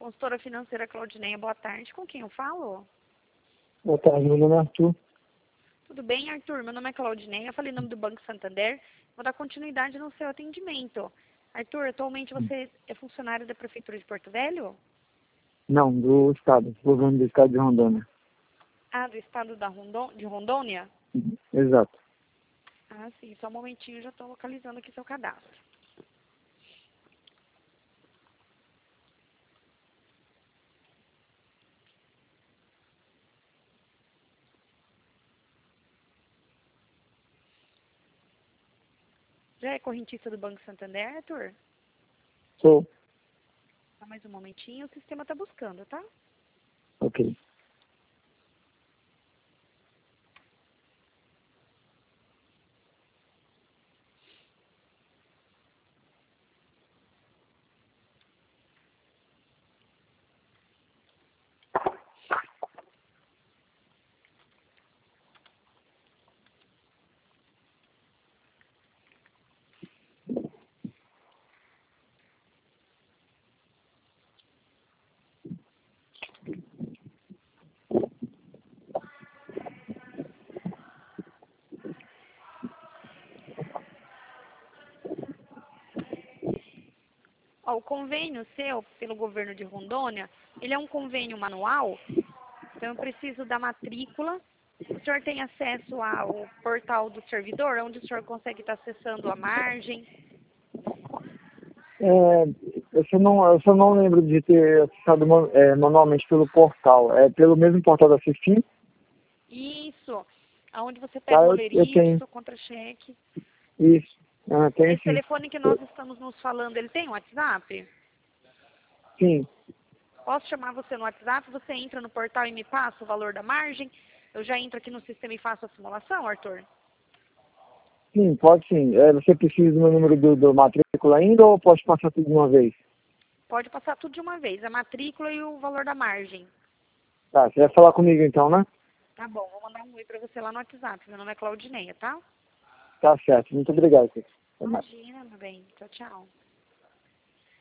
Consultora financeira Claudineia, boa tarde. Com quem eu falo? Boa tarde, meu nome é Arthur. Tudo bem, Arthur? Meu nome é Claudineia, eu falei em nome do Banco Santander. Vou dar continuidade no seu atendimento. Arthur, atualmente você é funcionário da Prefeitura de Porto Velho? Não, do Estado, governo do Estado de Rondônia. Ah, do estado de Rondônia? Exato. Ah, sim. Só um momentinho, já estou localizando aqui seu cadastro. Já é correntista do Banco Santander, Arthur? Sou. Só mais um momentinho, o sistema está buscando, tá? Ok. Ó, o convênio seu, pelo governo de Rondônia, ele é um convênio manual, então eu preciso da matrícula. O senhor tem acesso ao portal do servidor, onde o senhor consegue estar acessando a margem? Eu só não lembro de ter acessado manualmente pelo portal. É pelo mesmo portal da Cefim? Isso, aonde você Tá, pega o eu tenho. olerite, o contra-cheque. Isso. Tenho Esse sim. telefone que nós estamos nos falando, ele tem WhatsApp? Sim. Posso chamar você no WhatsApp, você entra no portal e me passa o valor da margem? Eu já entro aqui no sistema e faço a simulação, Arthur? Sim, pode sim. Você precisa do meu número do matrícula ainda ou posso passar tudo de uma vez? Pode passar tudo de uma vez, a matrícula e o valor da margem. Tá, você vai falar comigo então, né? Tá bom, vou mandar um oi pra você lá no WhatsApp. Meu nome é Claudineia, tá? Tá certo. Muito obrigado. Até mais. Imagina, meu bem. Tchau, tchau.